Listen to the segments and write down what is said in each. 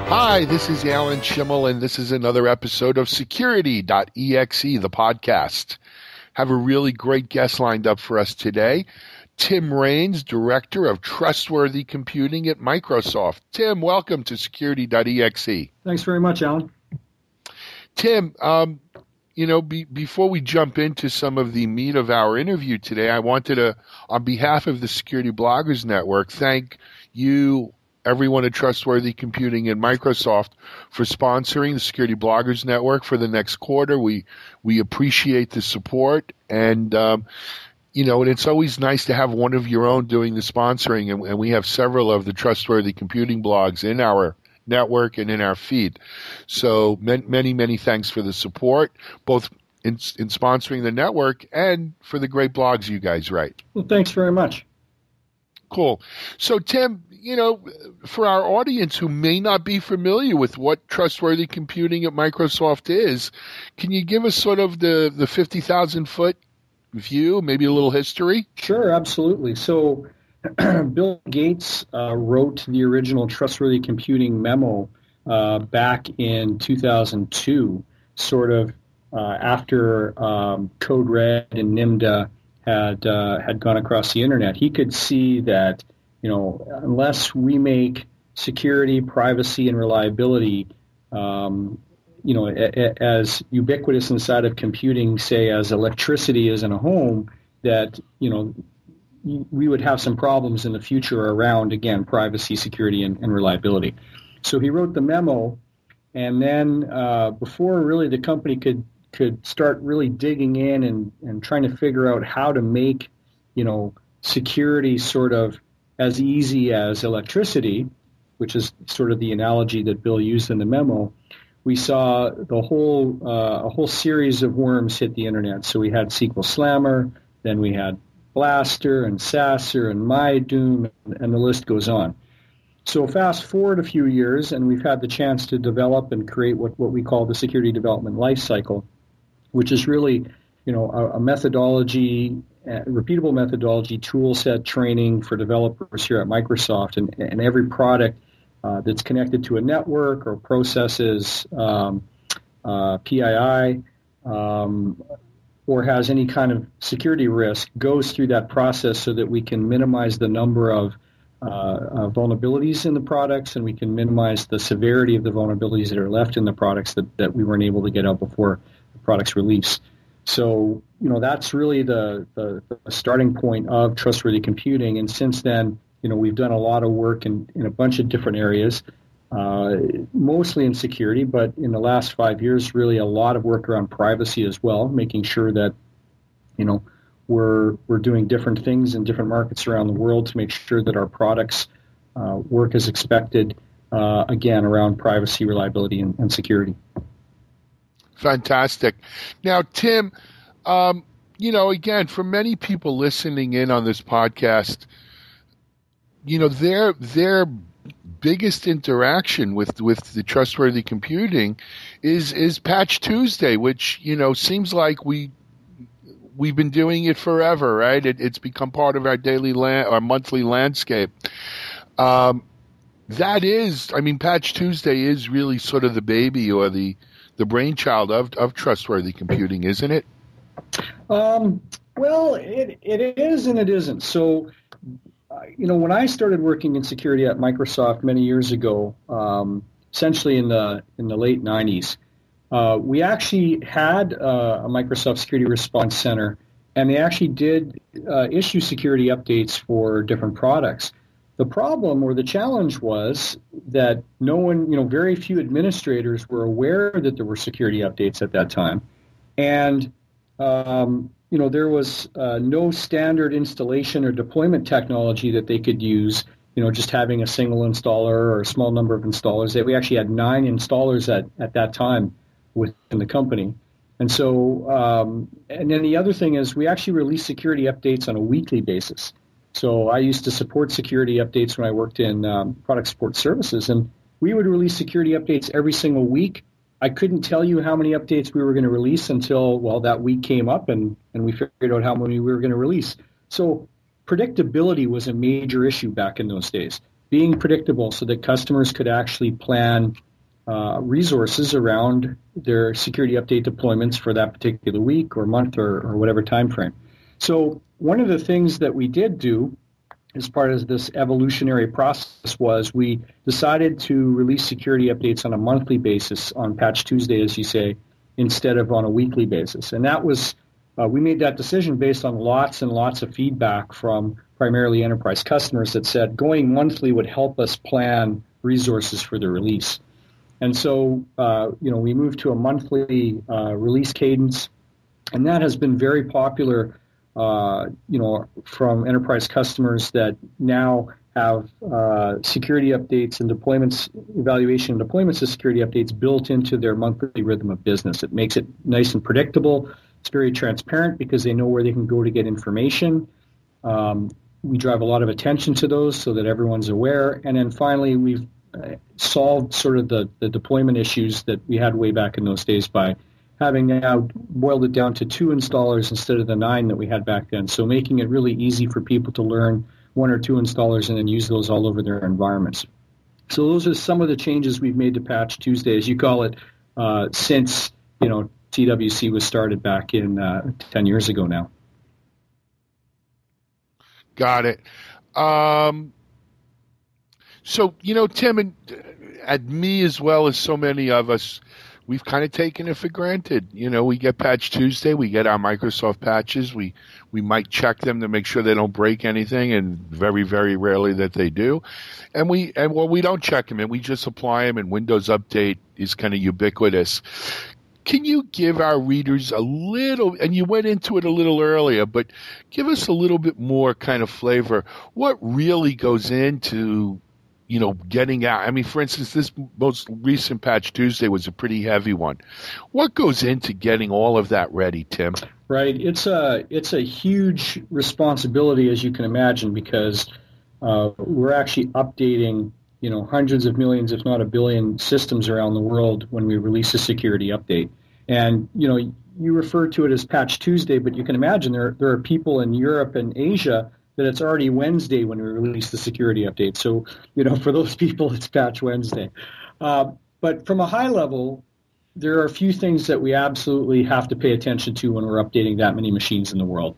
Hi, this is Alan Schimmel, and this is another episode of Security.exe, the podcast. Have a really great guest lined up for us today. Tim Raines, Director of Trustworthy Computing at Microsoft. Tim, welcome to Security.exe. Thanks very much, Alan. Tim, before we jump into some of the meat of our interview today, I wanted to, on behalf of the Security Bloggers Network, thank you, everyone at Trustworthy Computing and Microsoft, for sponsoring the Security Bloggers Network for the next quarter. We appreciate the support, and and it's always nice to have one of your own doing the sponsoring, and we have several of the Trustworthy Computing blogs in our network and in our feed. So many thanks for the support, both in sponsoring the network and for the great blogs you guys write. Well, thanks very much. Cool. So, Tim, for our audience who may not be familiar with what Trustworthy Computing at Microsoft is, can you give us sort of the 50,000-foot view, maybe a little history? Sure, absolutely. So Bill Gates wrote the original Trustworthy Computing memo back in 2002, sort of after Code Red and NIMDA had gone across the internet. He could see that, unless we make security, privacy, and reliability, as ubiquitous inside of computing, say, as electricity is in a home, that, we would have some problems in the future around, again, privacy, security, and reliability. So he wrote the memo, and then before really the company could start really digging in and trying to figure out how to make, security sort of as easy as electricity, which is sort of the analogy that Bill used in the memo, we saw a whole series of worms hit the internet. So we had SQL Slammer, then we had Blaster and Sasser and MyDoom, and the list goes on. So fast forward a few years, and we've had the chance to develop and create what we call the security development lifecycle, which is really, a methodology, repeatable methodology, tool set training for developers here at Microsoft, and every product that's connected to a network or processes PII, or has any kind of security risk goes through that process so that we can minimize the number of vulnerabilities in the products, and we can minimize the severity of the vulnerabilities that are left in the products that we weren't able to get out before the product's release. So, that's really the starting point of Trustworthy Computing. And since then, we've done a lot of work in a bunch of different areas, mostly in security, but in the last 5 years, really a lot of work around privacy as well, making sure that, we're doing different things in different markets around the world to make sure that our products work as expected, again, around privacy, reliability, and security. Fantastic. Now, Tim, again, for many people listening in on this podcast, their biggest interaction with the Trustworthy Computing is Patch Tuesday, which seems like we've been doing it forever, right? It's become part of our our monthly landscape. Patch Tuesday is really sort of the baby or the brainchild of Trustworthy Computing, isn't it? Well, it is and it isn't. So, when I started working in security at Microsoft many years ago, essentially in the late 90s, we actually had a Microsoft Security Response Center, and they actually did issue security updates for different products. The problem or the challenge was that no one, very few administrators were aware that there were security updates at that time. And, there was no standard installation or deployment technology that they could use, just having a single installer or a small number of installers. We actually had 9 installers at that time within the company. And so, and then the other thing is we actually release security updates on a weekly basis. So I used to support security updates when I worked in product support services, and we would release security updates every single week. I couldn't tell you how many updates we were going to release until, that week came up and we figured out how many we were going to release. So predictability was a major issue back in those days. being predictable so that customers could actually plan resources around their security update deployments for that particular week or month or whatever time frame. So one of the things that we did do as part of this evolutionary process was we decided to release security updates on a monthly basis on Patch Tuesday, as you say, instead of on a weekly basis. And that was, we made that decision based on lots and lots of feedback from primarily enterprise customers that said going monthly would help us plan resources for the release. And so, we moved to a monthly release cadence, and that has been very popular from enterprise customers that now have security updates and deployments, evaluation and deployments of security updates built into their monthly rhythm of business. It makes it nice and predictable. It's very transparent because they know where they can go to get information. We drive a lot of attention to those so that everyone's aware. And then finally, we've solved sort of the deployment issues that we had way back in those days by having now boiled it down to 2 installers instead of the 9 that we had back then. So making it really easy for people to learn 1 or 2 installers and then use those all over their environments. So those are some of the changes we've made to Patch Tuesday, as you call it, since TWC was started back in 10 years ago now. Got it. So, Tim, and me as well as so many of us, we've kind of taken it for granted. We get Patch Tuesday, we get our Microsoft patches, we might check them to make sure they don't break anything, and very, very rarely that they do. And we don't check them, and we just apply them, and Windows Update is kind of ubiquitous. Can you give our readers a little, and you went into it a little earlier, but give us a little bit more kind of flavor. What really goes into getting out? I mean, for instance, this most recent Patch Tuesday was a pretty heavy one. What goes into getting all of that ready, Tim? Right. It's a huge responsibility, as you can imagine, because we're actually updating, hundreds of millions, if not a billion systems around the world when we release a security update. And, you refer to it as Patch Tuesday, but you can imagine there are people in Europe and Asia that it's already Wednesday when we release the security update. So, for those people, it's Patch Wednesday. But from a high level, there are a few things that we absolutely have to pay attention to when we're updating that many machines in the world.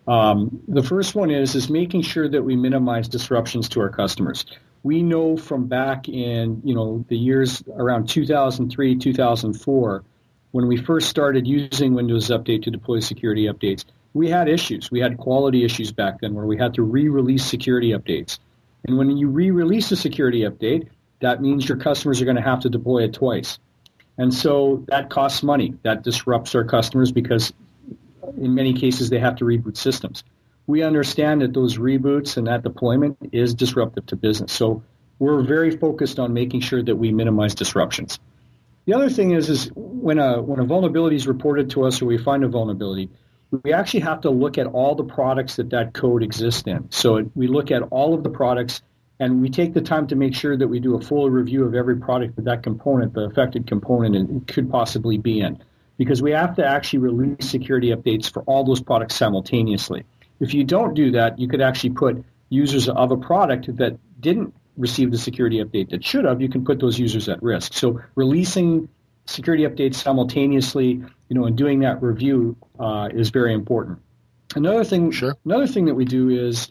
The first one is making sure that we minimize disruptions to our customers. We know from back in, the years around 2003, 2004, when we first started using Windows Update to deploy security updates, we had issues. We had quality issues back then where we had to re-release security updates. And when you re-release a security update, that means your customers are going to have to deploy it twice. And so that costs money. That disrupts our customers because in many cases they have to reboot systems. We understand that those reboots and that deployment is disruptive to business. So we're very focused on making sure that we minimize disruptions. The other thing is when a vulnerability is reported to us or we find a vulnerability, we actually have to look at all the products that code exists in. So we look at all of the products and we take the time to make sure that we do a full review of every product that component, the affected component, could possibly be in. Because we have to actually release security updates for all those products simultaneously. If you don't do that, you could actually put users of a product that didn't receive the security update that should have, you can put those users at risk. So releasing security updates simultaneously, and doing that review is very important. Another thing that we do is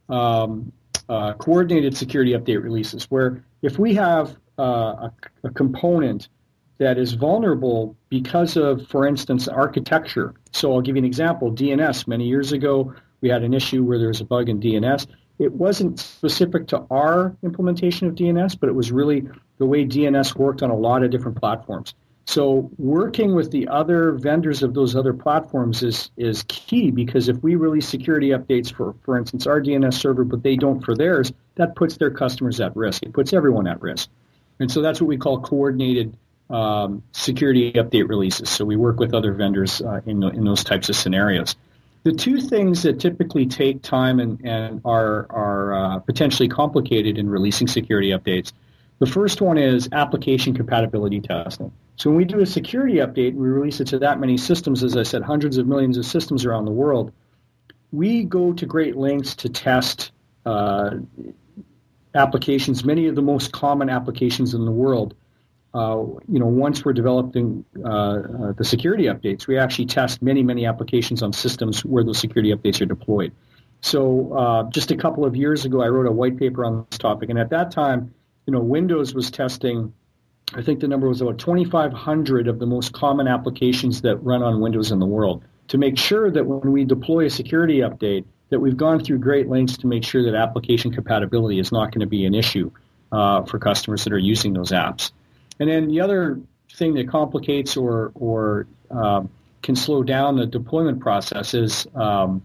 coordinated security update releases, where if we have a component that is vulnerable because of, for instance, architecture. So I'll give you an example. DNS. Many years ago, we had an issue where there was a bug in DNS. It wasn't specific to our implementation of DNS, but it was really the way DNS worked on a lot of different platforms. So working with the other vendors of those other platforms is key, because if we release security updates for instance, our DNS server, but they don't for theirs, that puts their customers at risk. It puts everyone at risk. And so that's what we call coordinated security update releases. So we work with other vendors in those types of scenarios. The two things that typically take time and are potentially complicated in releasing security updates, the first one is application compatibility testing. So when we do a security update, we release it to that many systems, as I said, hundreds of millions of systems around the world. We go to great lengths to test applications, many of the most common applications in the world. Once we're developing the security updates, we actually test many applications on systems where those security updates are deployed. So just a couple of years ago, I wrote a white paper on this topic, and at that time, Windows was testing, I think the number was about 2,500 of the most common applications that run on Windows in the world, to make sure that when we deploy a security update, that we've gone through great lengths to make sure that application compatibility is not going to be an issue for customers that are using those apps. And then the other thing that complicates or can slow down the deployment process is, I've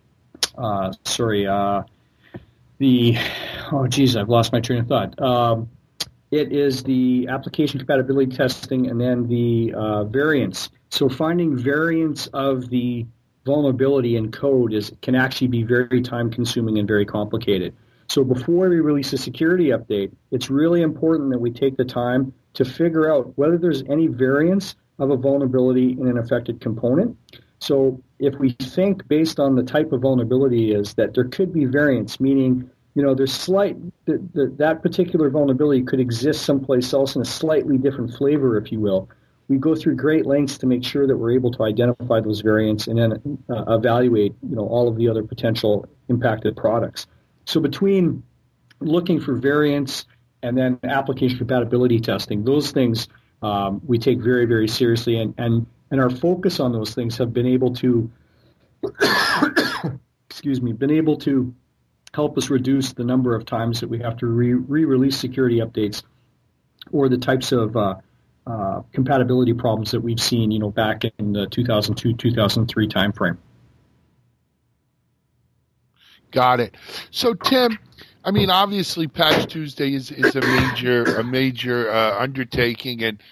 lost my train of thought. It is the application compatibility testing and then the variants. So finding variants of the vulnerability in code can actually be very time-consuming and very complicated. So before we release a security update, it's really important that we take the time to figure out whether there's any variants of a vulnerability in an affected component. So if we think based on the type of vulnerability is that there could be variants, meaning there's that particular vulnerability could exist someplace else in a slightly different flavor, if you will. We go through great lengths to make sure that we're able to identify those variants and then evaluate all of the other potential impacted products. So between looking for variants and then application compatibility testing, those things we take very, very seriously, and our focus on those things have been able to help us reduce the number of times that we have to re-release security updates or the types of compatibility problems that we've seen, back in the 2002-2003 timeframe. Got it. So, Tim, I mean, obviously, Patch Tuesday is a major undertaking, and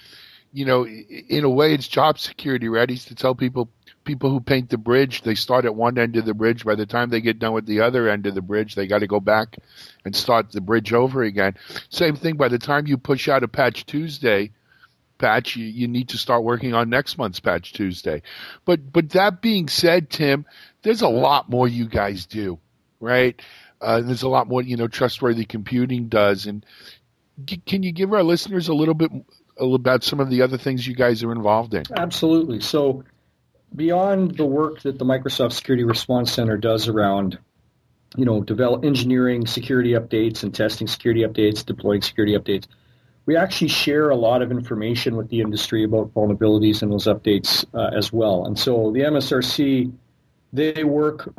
in a way, it's job security, right? It's to tell people who paint the bridge, they start at one end of the bridge. By the time they get done with the other end of the bridge, they got to go back and start the bridge over again. Same thing. By the time you push out a Patch Tuesday patch, you need to start working on next month's Patch Tuesday. But that being said, Tim, there's a lot more you guys do, right? There's a lot more, Trustworthy Computing does. And can you give our listeners a little bit about some of the other things you guys are involved in? Absolutely. So beyond the work that the Microsoft Security Response Center does around, develop engineering security updates and testing security updates, deploying security updates, we actually share a lot of information with the industry about vulnerabilities and those updates as well. And so the MSRC, they work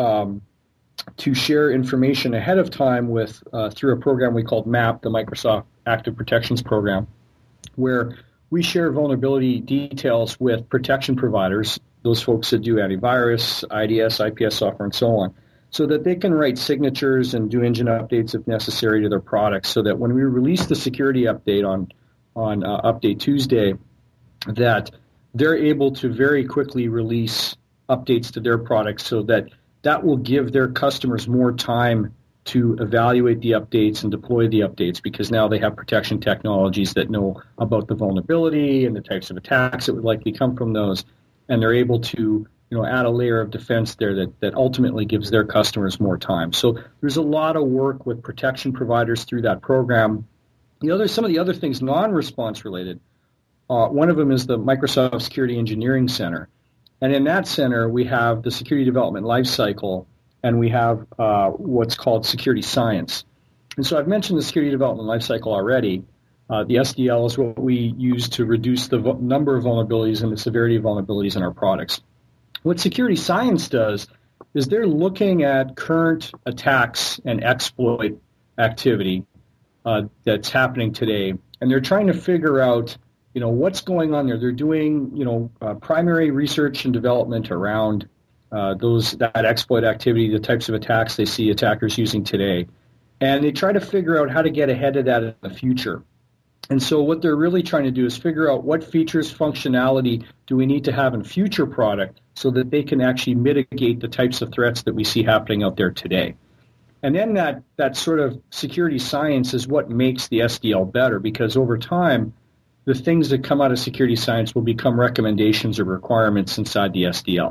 to share information ahead of time with through a program we called MAP, the Microsoft Active Protections Program, where we share vulnerability details with protection providers, those folks that do antivirus, IDS, IPS software, and so on, so that they can write signatures and do engine updates if necessary to their products, so that when we release the security update on Update Tuesday, that they're able to very quickly release updates to their products, so that will give their customers more time to evaluate the updates and deploy the updates, because now they have protection technologies that know about the vulnerability and the types of attacks that would likely come from those, and they're able to add a layer of defense there that ultimately gives their customers more time. So there's a lot of work with protection providers through that program. Some of the other things non-response related, one of them is the Microsoft Security Engineering Center. And in that center, we have the security development lifecycle, and we have what's called security science. And so I've mentioned the security development lifecycle already. The SDL is what we use to reduce the number of vulnerabilities and the severity of vulnerabilities in our products. What security science does is they're looking at current attacks and exploit activity that's happening today, and they're trying to figure out what's going on there. They're doing primary research and development around that exploit activity, the types of attacks they see attackers using today, and they try to figure out how to get ahead of that in the future. And so what they're really trying to do is figure out what features, functionality do we need to have in future product so that they can actually mitigate the types of threats that we see happening out there today. And then that sort of security science is what makes the SDL better, because over time, the things that come out of security science will become recommendations or requirements inside the SDL.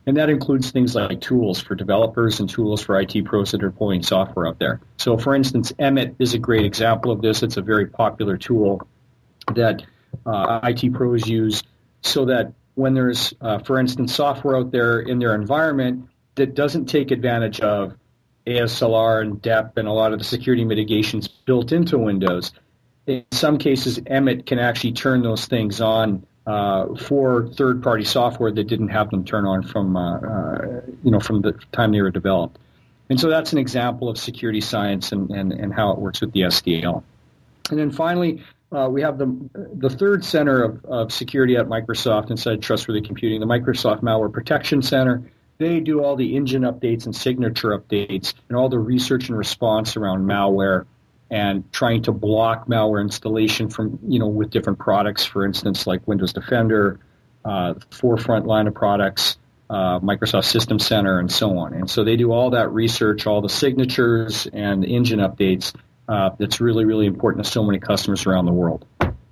And that includes things like tools for developers and tools for IT pros that are deploying software out there. So, for instance, Emmet is a great example of this. It's a very popular tool that IT pros use so that when there's, for instance, software out there in their environment that doesn't take advantage of ASLR and DEP and a lot of the security mitigations built into Windows, in some cases, Emmet can actually turn those things on for third-party software that didn't have them turn on from the time they were developed. And so that's an example of security science and how it works with the SDL. And then finally, we have the third center of security at Microsoft inside Trustworthy Computing, the Microsoft Malware Protection Center. They do all the engine updates and signature updates and all the research and response around malware and trying to block malware installation from, with different products, for instance, like Windows Defender, Forefront line of products, Microsoft System Center, and so on. And so they do all that research, all the signatures and the engine updates. That's really, really important to so many customers around the world.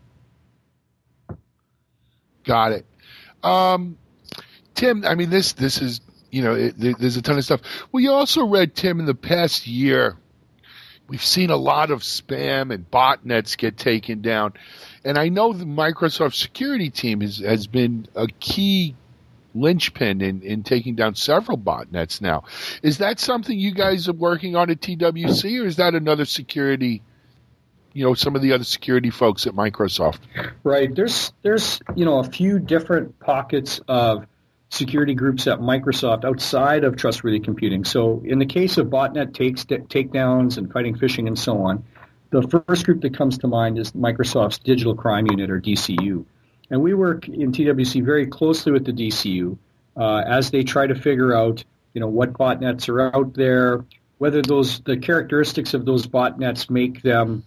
Got it. Tim, I mean, this is, there's a ton of stuff. Well, you also read, Tim, in the past year, we've seen a lot of spam and botnets get taken down. And I know the Microsoft security team has been a key linchpin in taking down several botnets now. Is that something you guys are working on at TWC, or is that another security, some of the other security folks at Microsoft? Right. There's a few different pockets of security groups at Microsoft outside of Trustworthy Computing. So in the case of botnet takedowns and fighting phishing and so on, the first group that comes to mind is Microsoft's Digital Crime Unit, or DCU. And we work in TWC very closely with the DCU as they try to figure out, what botnets are out there, whether the characteristics of those botnets make them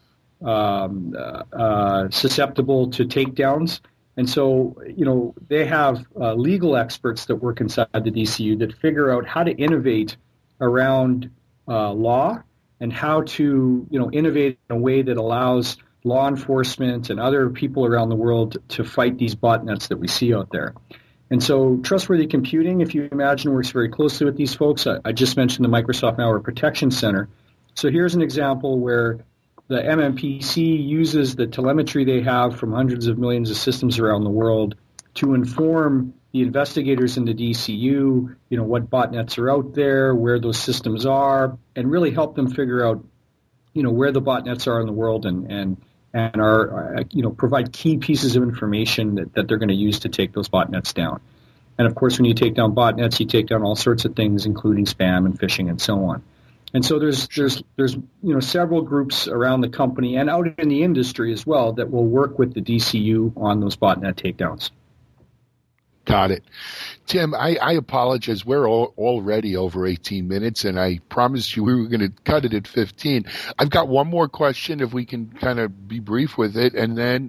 susceptible to takedowns. And so, they have legal experts that work inside the DCU that figure out how to innovate around law and how to, innovate in a way that allows law enforcement and other people around the world to fight these botnets that we see out there. And so Trustworthy Computing, if you imagine, works very closely with these folks. I just mentioned the Microsoft Malware Protection Center. So here's an example where the MMPC uses the telemetry they have from hundreds of millions of systems around the world to inform the investigators in the DCU, what botnets are out there, where those systems are, and really help them figure out, where the botnets are in the world and are, provide key pieces of information that they're going to use to take those botnets down. And of course, when you take down botnets, you take down all sorts of things, including spam and phishing and so on. And so there's several groups around the company and out in the industry as well that will work with the DCU on those botnet takedowns. Got it. Tim, I apologize. We're already over 18 minutes, and I promised you we were going to cut it at 15. I've got one more question, if we can kind of be brief with it, and then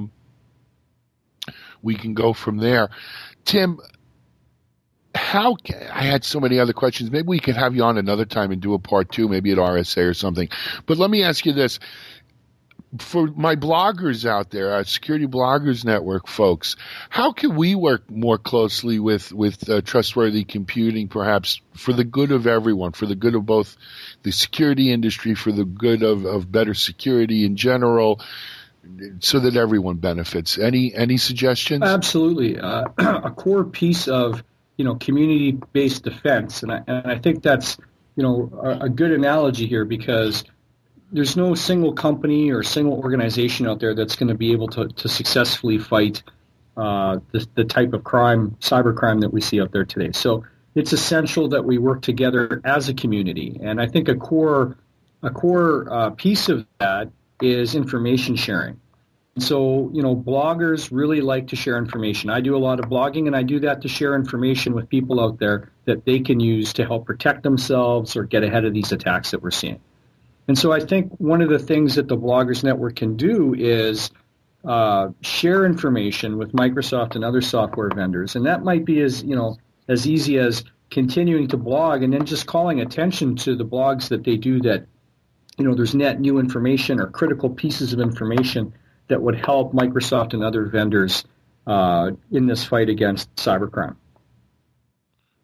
we can go from there. Tim, I had so many other questions. Maybe we could have you on another time and do a part 2, maybe at RSA or something. But let me ask you this. For my bloggers out there, our Security Bloggers Network folks, how can we work more closely with Trustworthy Computing, perhaps for the good of everyone, for the good of both the security industry, for the good of better security in general, so that everyone benefits? Any suggestions? Absolutely. A core piece of community-based defense, and I think that's a good analogy here, because there's no single company or single organization out there that's going to be able to successfully fight the type of crime, cybercrime, that we see out there today. So it's essential that we work together as a community. And I think a core piece of that is information sharing. So, bloggers really like to share information. I do a lot of blogging, and I do that to share information with people out there that they can use to help protect themselves or get ahead of these attacks that we're seeing. And so I think one of the things that the Bloggers Network can do is share information with Microsoft and other software vendors. And that might be as easy as continuing to blog and then just calling attention to the blogs that they do that, there's net new information or critical pieces of information that would help Microsoft and other vendors in this fight against cybercrime.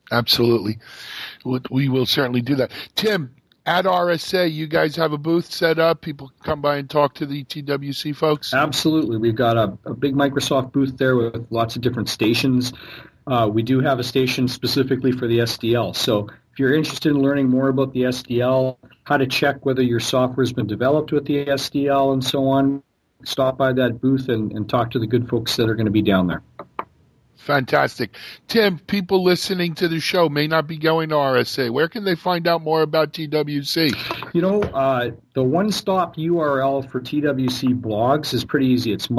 Absolutely. We will certainly do that. Tim, at RSA, you guys have a booth set up. People can come by and talk to the TWC folks? Absolutely. We've got a big Microsoft booth there with lots of different stations. We do have a station specifically for the SDL. So if you're interested in learning more about the SDL, how to check whether your software has been developed with the SDL and so on, stop by that booth and talk to the good folks that are going to be down there. Fantastic. Tim, people listening to the show may not be going to RSA. Where can they find out more about TWC? The one-stop URL for TWC blogs is pretty easy. It's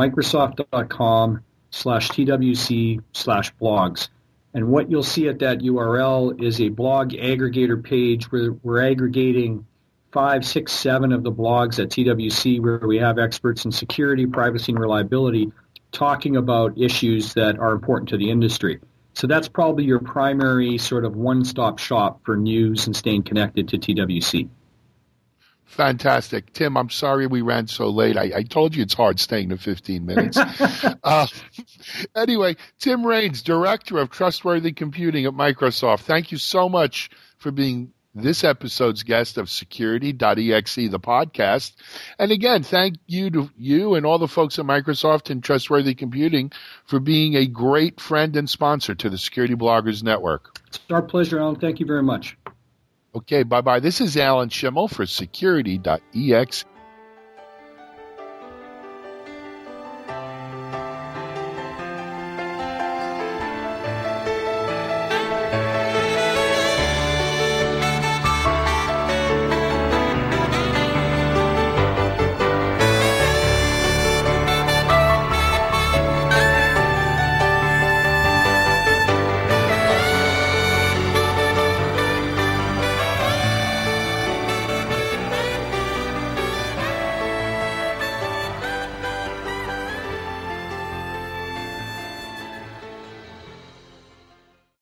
microsoft.com/TWC/blogs. And what you'll see at that URL is a blog aggregator page where we're aggregating 5, 6, 7 of the blogs at TWC where we have experts in security, privacy, and reliability talking about issues that are important to the industry. So that's probably your primary sort of one-stop shop for news and staying connected to TWC. Fantastic. Tim, I'm sorry we ran so late. I told you it's hard staying to 15 minutes. Anyway, Tim Raines, Director of Trustworthy Computing at Microsoft, thank you so much for being this episode's guest of Security.exe, the podcast. And again, thank you to you and all the folks at Microsoft and Trustworthy Computing for being a great friend and sponsor to the Security Bloggers Network. It's our pleasure, Alan. Thank you very much. Okay, bye-bye. This is Alan Schimmel for Security.exe.